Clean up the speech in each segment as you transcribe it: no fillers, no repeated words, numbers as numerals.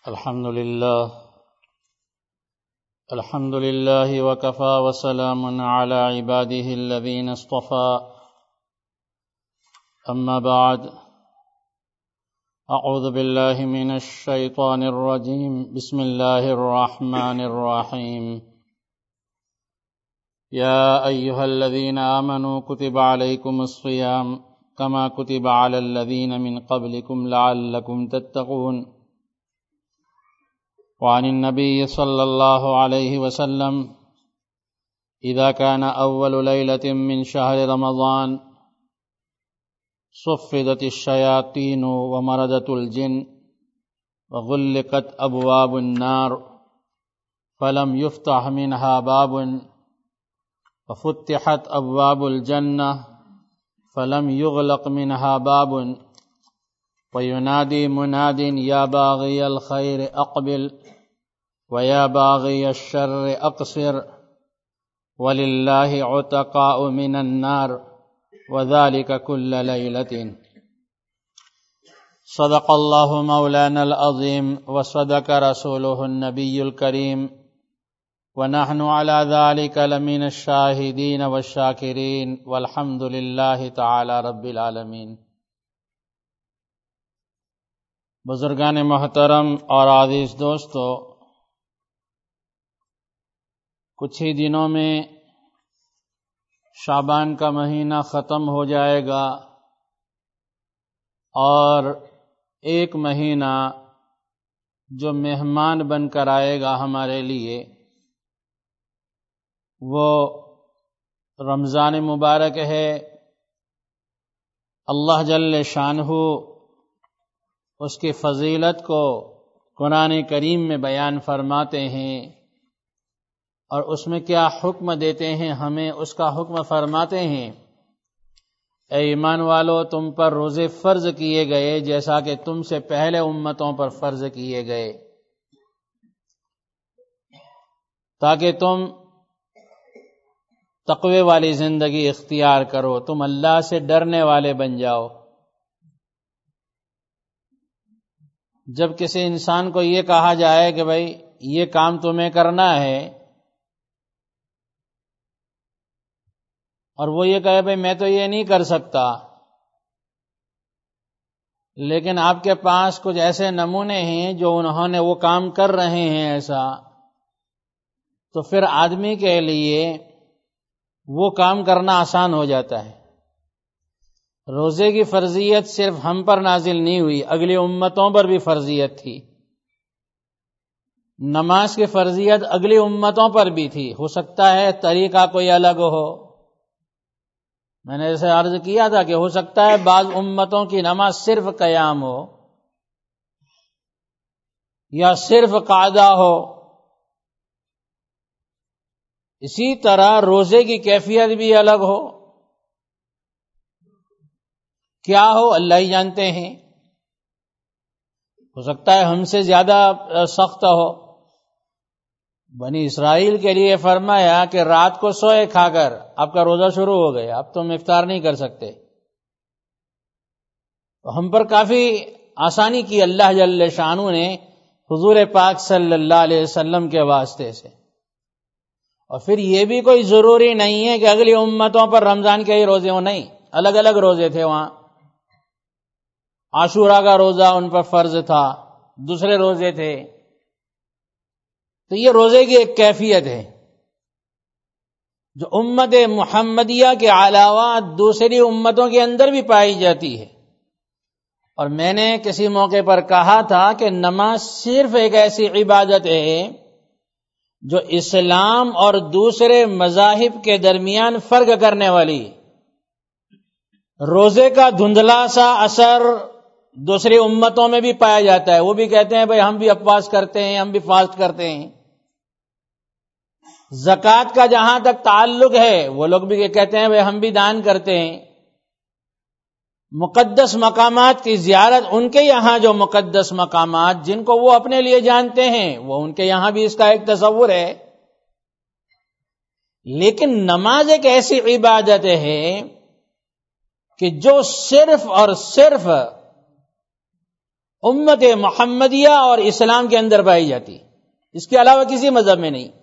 الحمد لله وكفى وسلام على عباده الذين اصطفى أما بعد أعوذ بالله من الشيطان الرجيم بسم الله الرحمن الرحيم يا أيها الذين آمنوا كتب عليكم الصيام كما كتب على الذين من قبلكم لعلكم تتقون وعن النبي صلى الله عليه وسلم إذا كان أول ليلة من شهر رمضان صفدت الشياطين ومردت الجن وغلقت أبواب النار فلم يفتح منها باب وفتحت أبواب الجنة فلم يغلق منها باب وينادي مناد يا باغي الخير أقبل ويا باغي الشر أقصر ولله عتقاء من النار وذلك كل ليلة صدق الله مولانا العظيم وصدق رسوله النبي الكريم ونحن على ذلك لمن الشاهدين والشاكرين والحمد لله تعالى رب العالمين۔ بزرگان محترم اور عزیز دوستو، کچھ ہی دنوں میں شعبان کا مہینہ ختم ہو جائے گا اور ایک مہینہ جو مہمان بن کر آئے گا ہمارے لیے وہ رمضان مبارک ہے۔ اللہ جل شانہ اس کی فضیلت کو قرآن کریم میں بیان فرماتے ہیں اور اس میں کیا حکم دیتے ہیں، ہمیں اس کا حکم فرماتے ہیں، اے ایمان والو تم پر روزے فرض کیے گئے جیسا کہ تم سے پہلے امتوں پر فرض کیے گئے، تاکہ تم تقوی والی زندگی اختیار کرو، تم اللہ سے ڈرنے والے بن جاؤ۔ جب کسی انسان کو یہ کہا جائے کہ بھائی یہ کام تمہیں کرنا ہے اور وہ یہ کہے بھائی میں تو یہ نہیں کر سکتا، لیکن آپ کے پاس کچھ ایسے نمونے ہیں جو انہوں نے وہ کام کر رہے ہیں ایسا، تو پھر آدمی کے لیے وہ کام کرنا آسان ہو جاتا ہے۔ روزے کی فرضیت صرف ہم پر نازل نہیں ہوئی، اگلی امتوں پر بھی فرضیت تھی۔ نماز کی فرضیت اگلی امتوں پر بھی تھی، ہو سکتا ہے طریقہ کوئی الگ ہو۔ میں نے اسے عرض کیا تھا کہ ہو سکتا ہے بعض امتوں کی نماز صرف قیام ہو یا صرف قعدہ ہو، اسی طرح روزے کی کیفیت بھی الگ ہو، کیا ہو اللہ ہی جانتے ہیں۔ ہو سکتا ہے ہم سے زیادہ سخت ہو۔ بنی اسرائیل کے لیے فرمایا کہ رات کو سوئے کھا کر آپ کا روزہ شروع ہو گیا، اب تم افطار نہیں کر سکتے۔ تو ہم پر کافی آسانی کی اللہ جل شانہ نے حضور پاک صلی اللہ علیہ وسلم کے واسطے سے۔ اور پھر یہ بھی کوئی ضروری نہیں ہے کہ اگلی امتوں پر رمضان کے ہی روزے ہوں، نہیں، الگ الگ روزے تھے وہاں۔ عاشورہ کا روزہ ان پر فرض تھا، دوسرے روزے تھے، تو یہ روزے کی ایک کیفیت ہے جو امت محمدیہ کے علاوہ دوسری امتوں کے اندر بھی پائی جاتی ہے۔ اور میں نے کسی موقع پر کہا تھا کہ نماز صرف ایک ایسی عبادت ہے جو اسلام اور دوسرے مذاہب کے درمیان فرق کرنے والی۔ روزے کا دھندلا سا اثر دوسری امتوں میں بھی پایا جاتا ہے، وہ بھی کہتے ہیں بھائی ہم بھی اپواس کرتے ہیں، ہم بھی فاسٹ کرتے ہیں۔ زکوٰۃ کا جہاں تک تعلق ہے وہ لوگ بھی کہتے ہیں بھائی ہم بھی دان کرتے ہیں۔ مقدس مقامات کی زیارت، ان کے یہاں جو مقدس مقامات جن کو وہ اپنے لیے جانتے ہیں، وہ ان کے یہاں بھی اس کا ایک تصور ہے۔ لیکن نماز ایک ایسی عبادت ہے کہ جو صرف اور صرف امت محمدیہ اور اسلام کے اندر پائی جاتی، اس کے علاوہ کسی مذہب میں نہیں۔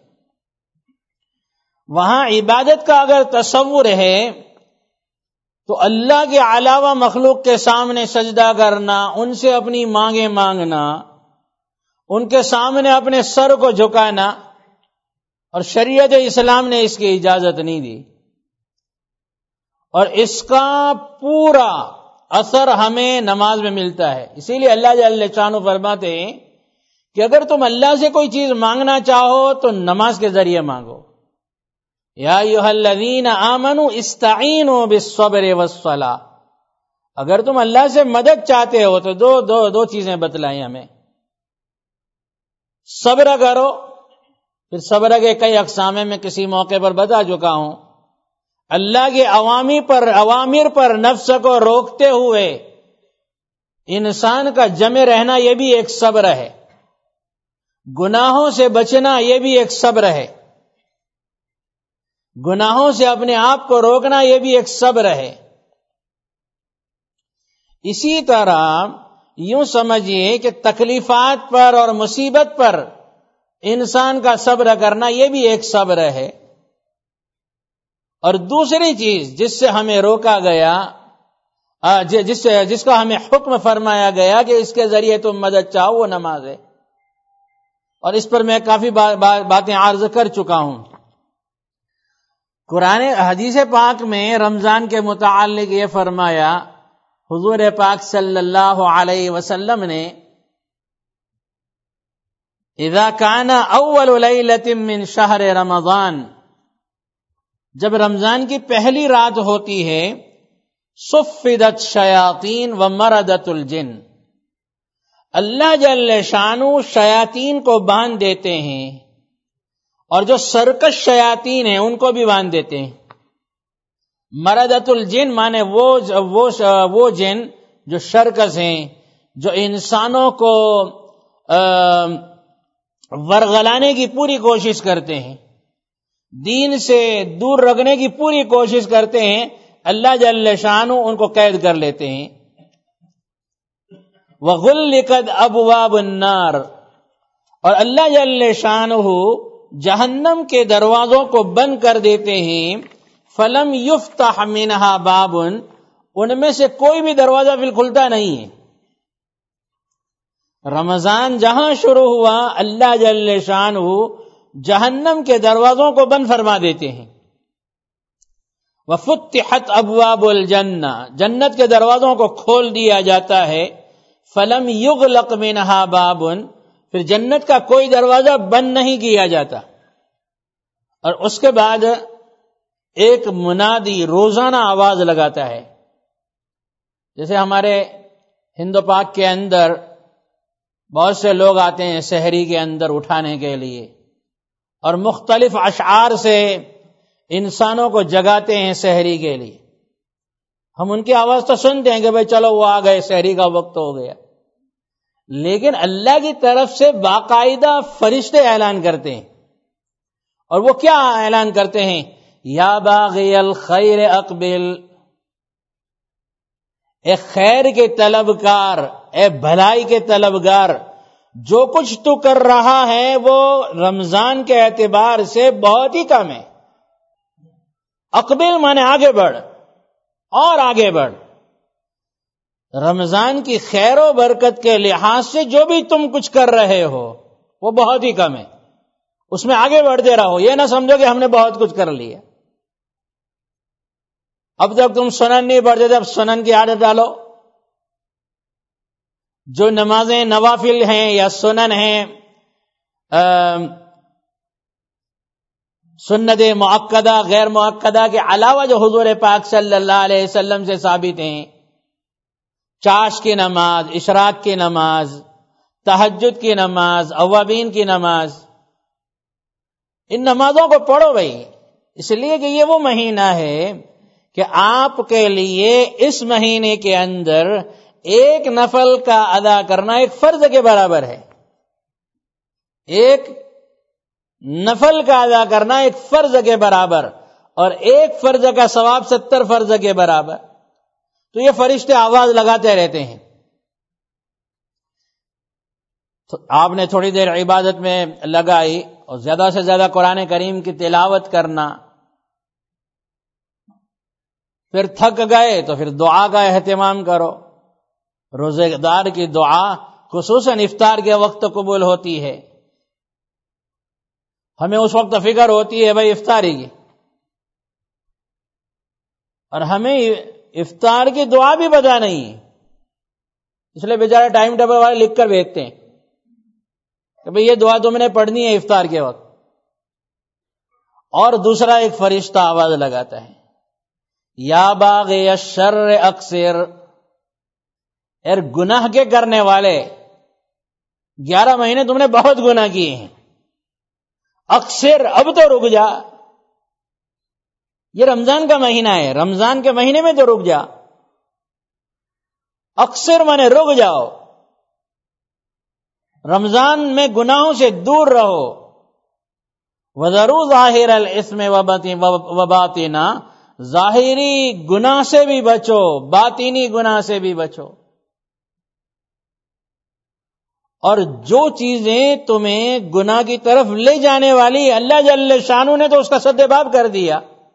وہاں عبادت کا اگر تصور ہے تو اللہ کے علاوہ مخلوق کے سامنے سجدہ کرنا، ان سے اپنی مانگیں مانگنا، ان کے سامنے اپنے سر کو جھکانا، اور شریعت اسلام نے اس کی اجازت نہیں دی، اور اس کا پورا اثر ہمیں نماز میں ملتا ہے۔ اسی لیے اللہ جل شانہ فرماتے ہیں کہ اگر تم اللہ سے کوئی چیز مانگنا چاہو تو نماز کے ذریعے مانگو۔ یا ایھا الذین آمنوا استعینوا بالصبر والصلاۃ، اگر تم اللہ سے مدد چاہتے ہو تو دو چیزیں بتلائیں ہمیں۔ صبر کرو، پھر صبر کے کئی اقسام میں کسی موقع پر بتا چکا ہوں۔ اللہ کے اوامر پر نفس کو روکتے ہوئے انسان کا جمے رہنا، یہ بھی ایک صبر ہے۔ گناہوں سے بچنا، یہ بھی ایک صبر ہے۔ گناہوں سے اپنے آپ کو روکنا، یہ بھی ایک صبر ہے۔ اسی طرح یوں سمجھیے کہ تکلیفات پر اور مصیبت پر انسان کا صبر کرنا، یہ بھی ایک صبر ہے۔ اور دوسری چیز جس سے ہمیں روکا گیا، جس کا ہمیں حکم فرمایا گیا کہ اس کے ذریعے تم مدد چاہو، وہ نماز ہے، اور اس پر میں کافی باتیں عرض کر چکا ہوں۔ قرآن حدیث پاک میں رمضان کے متعلق یہ فرمایا، حضور پاک صلی اللہ علیہ وسلم نے اذا کان اول لیلۃ من شہر رمضان، جب رمضان کی پہلی رات ہوتی ہے، صفدت شیاطین ومردت الجن، اللہ جل شانہ شیاطین کو باندھ دیتے ہیں، اور جو سرکش شیاطین ہیں ان کو بھی باندھ دیتے ہیں۔ مردت الجن مانے وہ جن جو شرکش ہیں، جو انسانوں کو ورغلانے کی پوری کوشش کرتے ہیں، دین سے دور رکھنے کی پوری کوشش کرتے ہیں، اللہ جل شانہ ان کو قید کر لیتے ہیں۔ وغلقت ابواب النار، اور اللہ جل شانہ جہنم کے دروازوں کو بند کر دیتے ہیں۔ فلم یفتح منہا باب، ان میں سے کوئی بھی دروازہ پھر کھلتا نہیں ہے۔ رمضان جہاں شروع ہوا، اللہ جل شانہ جہنم کے دروازوں کو بند فرما دیتے ہیں۔ وفتحت ابواب الجنہ، جنت کے دروازوں کو کھول دیا جاتا ہے۔ فلم یغلق منہا باب، پھر جنت کا کوئی دروازہ بند نہیں کیا جاتا۔ اور اس کے بعد ایک منادی روزانہ آواز لگاتا ہے، جیسے ہمارے ہند و پاک کے اندر بہت سے لوگ آتے ہیں سحری کے اندر اٹھانے کے لیے، اور مختلف اشعار سے انسانوں کو جگاتے ہیں سحری کے لیے۔ ہم ان کی آواز تو سنتے ہیں کہ بھئی چلو وہ آ گئے، سحری کا وقت ہو گیا، لیکن اللہ کی طرف سے باقاعدہ فرشتے اعلان کرتے ہیں، اور وہ کیا اعلان کرتے ہیں؟ یا باغی الخیر اقبل، اے خیر کے طلبگار، اے بھلائی کے طلبگار، جو کچھ تو کر رہا ہے وہ رمضان کے اعتبار سے بہت ہی کم ہے۔ اقبل مانے آگے بڑھ، اور آگے بڑھ۔ رمضان کی خیر و برکت کے لحاظ سے جو بھی تم کچھ کر رہے ہو وہ بہت ہی کم ہے، اس میں آگے بڑھتے رہو، یہ نہ سمجھو کہ ہم نے بہت کچھ کر لیا۔ اب تک تم سنن نہیں پڑھتے تھے، اب سنن کی عادت ڈالو۔ جو نمازیں نوافل ہیں یا سنن ہیں، سنت مؤکدہ غیر مؤکدہ کے علاوہ جو حضور پاک صلی اللہ علیہ وسلم سے ثابت ہیں، چاش کی نماز، اشراق کی نماز، تہجد کی نماز، اوابین کی نماز، ان نمازوں کو پڑھو بھائی، اس لیے کہ یہ وہ مہینہ ہے کہ آپ کے لیے اس مہینے کے اندر ایک نفل کا ادا کرنا ایک فرض کے برابر ہے۔ ایک نفل کا ادا کرنا ایک فرض کے برابر، اور ایک فرض کا ثواب 70 فرض کے برابر۔ تو یہ فرشتے آواز لگاتے رہتے ہیں۔ تو آپ نے تھوڑی دیر عبادت میں لگائی اور زیادہ سے زیادہ قرآن کریم کی تلاوت کرنا، پھر تھک گئے تو پھر دعا کا اہتمام کرو۔ روزے دار کی دعا خصوصاً افطار کے وقت قبول ہوتی ہے۔ ہمیں اس وقت فکر ہوتی ہے بھائی افطاری کی، اور ہمیں افطار کی دعا بھی پتہ نہیں ہے، اس لیے بیچارے ٹائم ٹیبل والے لکھ کر بھیجتے ہیں کہ بھئی یہ دعا تم نے پڑھنی ہے افطار کے وقت۔ اور دوسرا ایک فرشتہ آواز لگاتا ہے، یا باغی الشر اقصر، اے گناہ کے کرنے والے، 11 مہینے تم نے بہت گناہ کیے ہیں، اقصر، اب تو رک جا، یہ رمضان کا مہینہ ہے، رمضان کے مہینے میں تو رک جا، اقصر مانے رک جاؤ، رمضان میں گناہوں سے دور رہو، وَذَرُوا ظَاهِرَ الْإِثْمِ وَبَاطِنَا، ظاہری گناہ سے بھی بچو، باطنی گناہ سے بھی بچو، اور جو چیزیں تمہیں گناہ کی طرف لے جانے والی اللہ جل شانہ نے تو اس کا سد باب کر دیا۔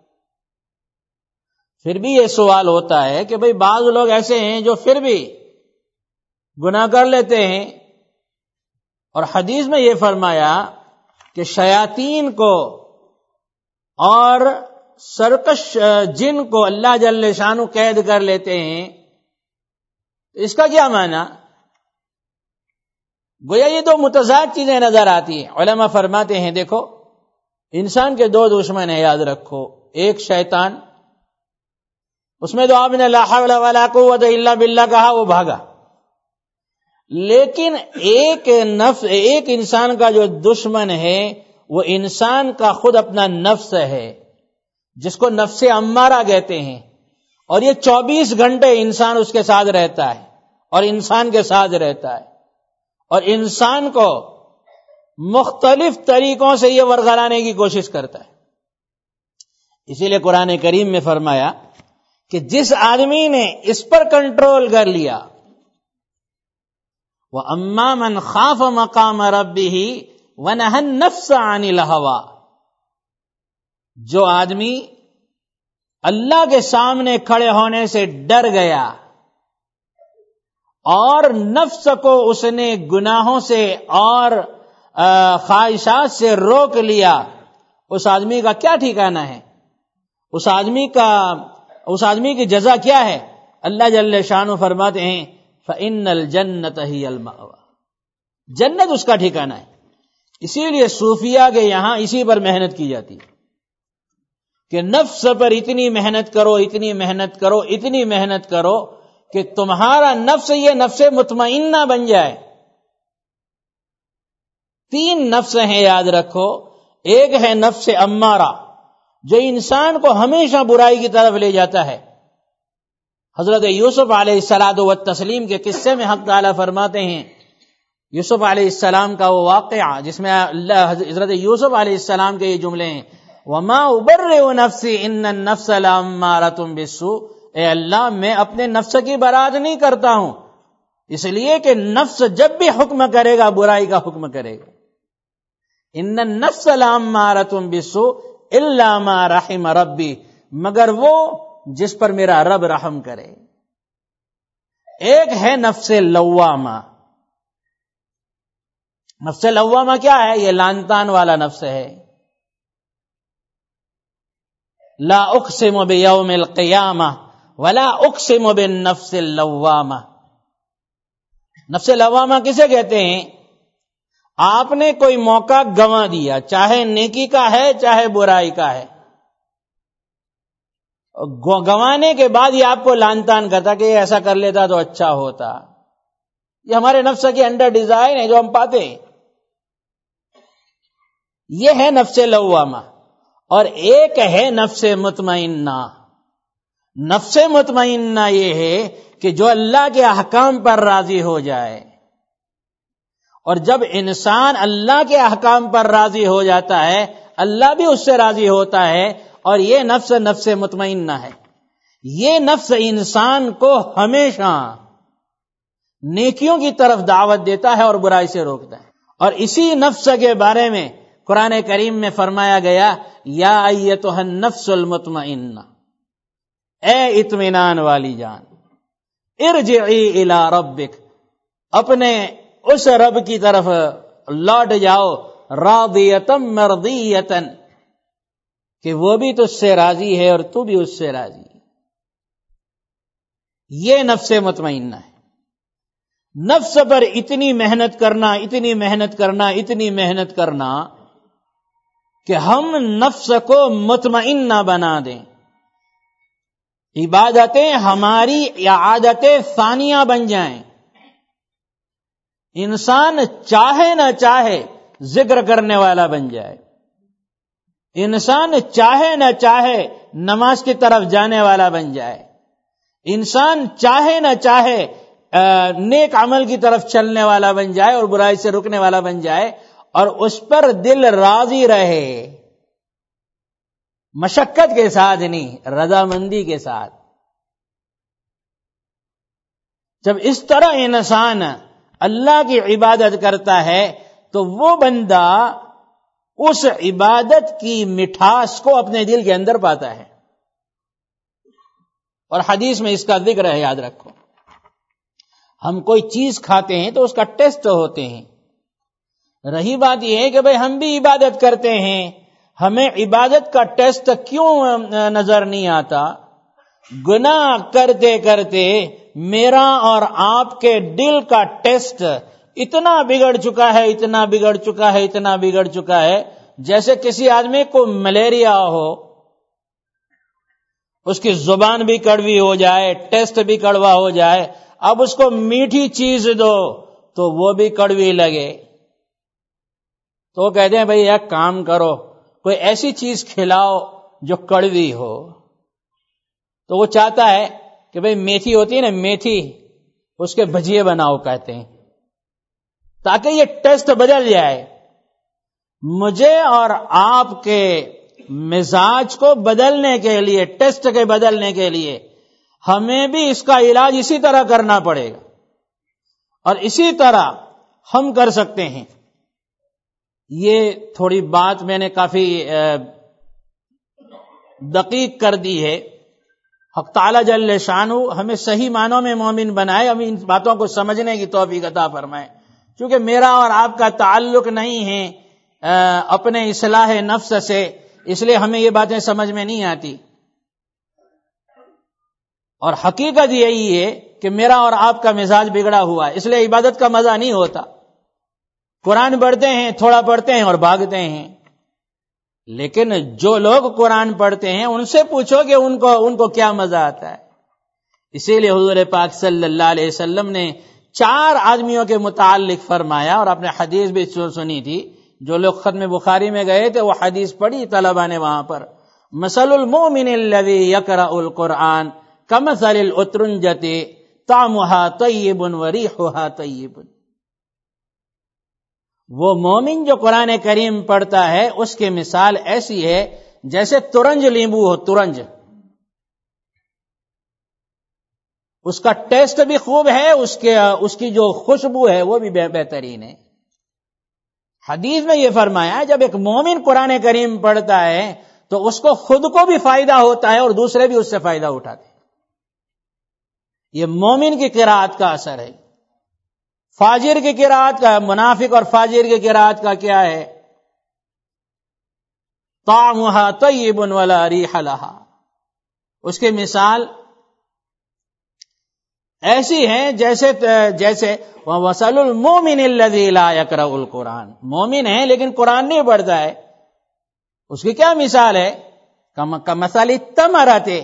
پھر بھی یہ سوال ہوتا ہے کہ بھئی بعض لوگ ایسے ہیں جو پھر بھی گناہ کر لیتے ہیں، اور حدیث میں یہ فرمایا کہ شیاطین کو اور سرکش جن کو اللہ جل شانہ قید کر لیتے ہیں، اس کا کیا معنی؟ گویا یہ دو متضاد چیزیں نظر آتی ہیں۔ علماء فرماتے ہیں دیکھو، انسان کے 2 دشمن ہیں، یاد رکھو، ایک شیطان، اس میں تو آپ نے لا حول ولا قوت الا باللہ کہا، وہ بھاگا، لیکن ایک انسان کا جو دشمن ہے وہ انسان کا خود اپنا نفس ہے، جس کو نفس امارہ کہتے ہیں، اور یہ 24 گھنٹے انسان اس کے ساتھ رہتا ہے اور انسان کے ساتھ رہتا ہے، اور انسان کو مختلف طریقوں سے یہ ورغلانے کی کوشش کرتا ہے۔ اسی لیے قرآن کریم میں فرمایا کہ جس آدمی نے اس پر کنٹرول کر لیا، وَأَمَّا مَنْ خَافَ مَقَامَ رَبِّهِ وَنَهَى النَّفْسَ عَنِ الْهَوَىٰ، جو آدمی اللہ کے سامنے کھڑے ہونے سے ڈر گیا اور نفس کو اس نے گناہوں سے اور خواہشات سے روک لیا، اس آدمی کا کیا ٹھکانہ ہے؟ اس آدمی کی جزا کیا ہے؟ اللہ جل شانہ فرماتے ہیں فَإِنَّ الْجَنَّةَ هِيَ الْمَأْوَىٰ، جنت اس کا ٹھکانہ ہے۔ اسی لیے صوفیاء کے یہاں اسی پر محنت کی جاتی ہے کہ نفس پر اتنی محنت کرو، اتنی محنت کرو، اتنی محنت کرو کہ تمہارا نفس یہ نفس مطمئنہ بن جائے۔ 3 نفس ہیں، یاد رکھو، ایک ہے نفس امارہ جو انسان کو ہمیشہ برائی کی طرف لے جاتا ہے۔ حضرت یوسف علیہ الصلوۃ والتسلیم کے قصے میں حق تعالیٰ فرماتے ہیں، یوسف علیہ السلام کا وہ واقعہ جس میں حضرت یوسف علیہ السلام کے یہ جملے ہیں، وَمَا أُبَرِّئُ نَفْسِي إِنَّ النَّفْسَ لَأَمَّارَةٌ بِالسُّوءِ، اے اللہ میں اپنے نفس کی برات نہیں کرتا ہوں، اس لیے کہ نفس جب بھی حکم کرے گا برائی کا حکم کرے گا۔ إِنَّ النَّفْسَ لَأَمَّارَةٌ بِالسُّوءِ إِلَّا مَا رَحِمَ رَبِّي، مگر وہ جس پر میرا رب رحم کرے۔ ایک ہے نفس لوامہ۔ نفس لوامہ کیا ہے؟ یہ لانتان والا نفس ہے۔ لا اقسم بیوم القیامہ ولا اقسم بالنفس اللوامہ۔ نفس لوامہ کسے کہتے ہیں؟ آپ نے کوئی موقع گنوا دیا، چاہے نیکی کا ہے چاہے برائی کا ہے، گنوانے کے بعد یہ آپ کو لعن کرتا کہ یہ ایسا کر لیتا تو اچھا ہوتا۔ یہ ہمارے نفس کی انڈر ڈیزائن ہے جو ہم پاتے ہیں، یہ ہے نفس لوامہ۔ اور ایک ہے نفس مطمئنہ۔ نفس مطمئنہ یہ ہے کہ جو اللہ کے احکام پر راضی ہو جائے، اور جب انسان اللہ کے احکام پر راضی ہو جاتا ہے اللہ بھی اس سے راضی ہوتا ہے، اور یہ نفس مطمئنہ ہے۔ یہ نفس انسان کو ہمیشہ نیکیوں کی طرف دعوت دیتا ہے اور برائی سے روکتا ہے. اور اسی نفس کے بارے میں قرآن کریم میں فرمایا گیا یا ایتھا النفس المطمئنہ، اے اطمینان والی جان، ارجعی الی ربک، اپنے اس رب کی طرف لوٹ جاؤ، راضیۃ مرضیۃ، کہ وہ بھی تجھ سے راضی ہے اور تو بھی اس سے راضی ہے. یہ نفس مطمئنہ ہے. نفس پر اتنی محنت کرنا، اتنی محنت کرنا، اتنی محنت کرنا کہ ہم نفس کو مطمئنہ بنا دیں. عبادتیں ہماری یا عادتیں ثانیہ بن جائیں. انسان چاہے نہ چاہے ذکر کرنے والا بن جائے، انسان چاہے نہ چاہے نماز کی طرف جانے والا بن جائے، انسان چاہے نہ چاہے نیک عمل کی طرف چلنے والا بن جائے اور برائی سے رکنے والا بن جائے، اور اس پر دل راضی رہے، مشقت کے ساتھ نہیں، رضامندی کے ساتھ. جب اس طرح انسان اللہ کی عبادت کرتا ہے تو وہ بندہ اس عبادت کی مٹھاس کو اپنے دل کے اندر پاتا ہے. اور حدیث میں اس کا ذکر ہے، یاد رکھو. ہم کوئی چیز کھاتے ہیں تو اس کا ٹیسٹ ہوتے ہیں. رہی بات یہ ہے کہ بھئی ہم بھی عبادت کرتے ہیں، ہمیں عبادت کا ٹیسٹ کیوں نظر نہیں آتا؟ گناہ کرتے کرتے میرا اور آپ کے دل کا ٹیسٹ اتنا بگڑ چکا ہے، اتنا بگڑ چکا ہے، اتنا بگڑ چکا ہے، جیسے کسی آدمی کو ملیریا ہو، اس کی زبان بھی کڑوی ہو جائے، ٹیسٹ بھی کڑوا ہو جائے، اب اس کو میٹھی چیز دو تو وہ بھی کڑوی لگے. تو وہ کہتے ہیں بھئی ایک کام کرو، کوئی ایسی چیز کھلاؤ جو کڑوی ہو. تو وہ چاہتا ہے کہ بھئی میتھی ہوتی ہے نا، میتھی، اس کے بھجیے بناؤ کہتے ہیں، تاکہ یہ ٹیسٹ بدل جائے. مجھے اور آپ کے مزاج کو بدلنے کے لیے، ٹیسٹ کے بدلنے کے لیے ہمیں بھی اس کا علاج اسی طرح کرنا پڑے گا، اور اسی طرح ہم کر سکتے ہیں. یہ تھوڑی بات میں نے کافی دقیق کر دی ہے. حق تعالی جل شانہ ہمیں صحیح معنوں میں مومن بنائے، ہمیں ان باتوں کو سمجھنے کی توفیق عطا فرمائے. چونکہ میرا اور آپ کا تعلق نہیں ہے اپنے اصلاح نفس سے، اس لیے ہمیں یہ باتیں سمجھ میں نہیں آتی. اور حقیقت یہی ہے کہ میرا اور آپ کا مزاج بگڑا ہوا ہے، اس لیے عبادت کا مزہ نہیں ہوتا. قرآن پڑھتے ہیں، تھوڑا پڑھتے ہیں اور بھاگتے ہیں. لیکن جو لوگ قرآن پڑھتے ہیں ان سے پوچھو کہ ان کو کیا مزہ آتا ہے. اسی لیے حضور پاک صلی اللہ علیہ وسلم نے 4 آدمیوں کے متعلق فرمایا، اور آپ نے حدیث بھی سنی تھی. جو لوگ ختم بخاری میں گئے تھے وہ حدیث پڑھی طلبہ نے وہاں پر. مثل المؤمن الذی یقرأ القرآن کمثل الاترنجۃ طعمها طیب وریحها طیب. وہ مومن جو قرآن کریم پڑھتا ہے اس کی مثال ایسی ہے جیسے ترنج لیمبو ہو. ترنج، اس کا ٹیسٹ بھی خوب ہے، اس کی جو خوشبو ہے وہ بھی بہترین ہے. حدیث میں یہ فرمایا جب ایک مومن قرآن کریم پڑھتا ہے تو اس کو خود کو بھی فائدہ ہوتا ہے اور دوسرے بھی اس سے فائدہ اٹھاتے ہیں. یہ مومن کی قرات کا اثر ہے. فاجر کی قرات کا، منافق اور فاجر کی قرات کا کیا ہے؟ طعمها طیب ولا ریح لها. اس کی مثال ایسی ہے جیسے وَمَثَلُ الْمُؤْمِنِ الَّذِي لَا يَقْرَأُ الْقُرْآنَ. مومن ہے لیکن قرآن نہیں پڑھتا ہے، اس کی کیا مثال ہے؟ کَمَثَلِ التَّمَرَةِ،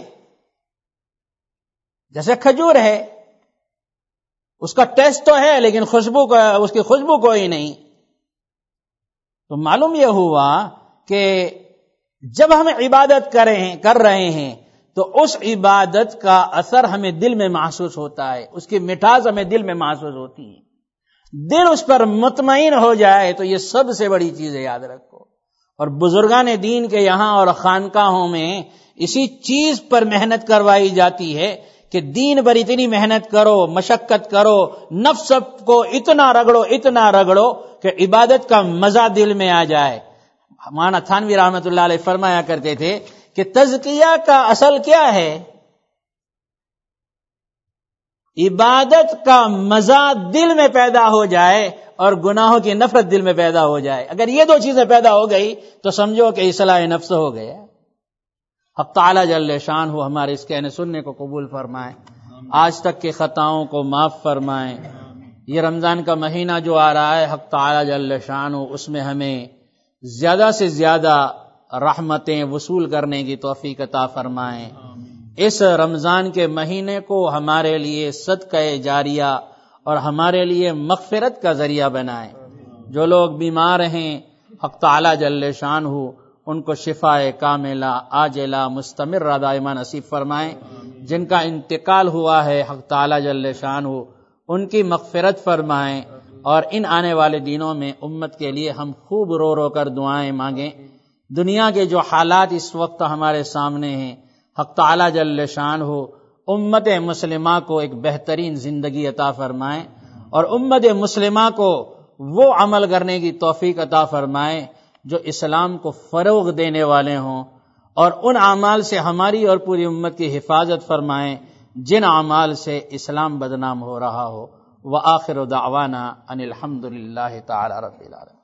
جیسے کھجور ہے، اس کا ٹیسٹ تو ہے لیکن اس کی خوشبو کوئی نہیں. تو معلوم یہ ہوا کہ جب ہم عبادت کر رہے ہیں تو اس عبادت کا اثر ہمیں دل میں محسوس ہوتا ہے، اس کی مٹھاس ہمیں دل میں محسوس ہوتی ہے. دل اس پر مطمئن ہو جائے تو یہ سب سے بڑی چیز ہے، یاد رکھو. اور بزرگان دین کے یہاں اور خانقاہوں میں اسی چیز پر محنت کروائی جاتی ہے کہ دین پر اتنی محنت کرو، مشقت کرو، نفس کو اتنا رگڑو کہ عبادت کا مزہ دل میں آ جائے۔ مولانا تھانوی رحمۃ اللہ علیہ فرمایا کرتے تھے کہ تزکیہ کا اصل کیا ہے؟ عبادت کا مزہ دل میں پیدا ہو جائے اور گناہوں کی نفرت دل میں پیدا ہو جائے۔ اگر یہ دو چیزیں پیدا ہو گئی تو سمجھو کہ اصلاح نفس ہو گیا۔ حق تعالی جل شانہ ہمارے اس کہنے سننے کو قبول فرمائے، آج تک کی خطاؤں کو معاف فرمائے۔ یہ رمضان کا مہینہ جو آ رہا ہے، حق تعالی جل شانہ اس میں ہمیں زیادہ سے زیادہ رحمتیں وصول کرنے کی توفیق عطا فرمائیں۔ اس رمضان کے مہینے کو ہمارے لیے صدقہ جاریہ اور ہمارے لیے مغفرت کا ذریعہ بنائیں۔ جو لوگ بیمار ہیں، حق تعالی جل شانہ ان کو شفاء کاملہ عاجلہ مستمرہ دائمہ نصیب فرمائیں۔ جن کا انتقال ہوا ہے، حق تعالی جل شانہ ان کی مغفرت فرمائیں، اور ان آنے والے دنوں میں امت کے لیے ہم خوب رو رو کر دعائیں مانگیں۔ دنیا کے جو حالات اس وقت ہمارے سامنے ہیں، حق تعالی جل شانہ امت مسلمہ کو ایک بہترین زندگی عطا فرمائیں، اور امت مسلمہ کو وہ عمل کرنے کی توفیق عطا فرمائیں جو اسلام کو فروغ دینے والے ہوں، اور ان اعمال سے ہماری اور پوری امت کی حفاظت فرمائیں جن اعمال سے اسلام بدنام ہو رہا ہو۔ وآخر دعوانا ان الحمد للہ تعالی رب العالمین۔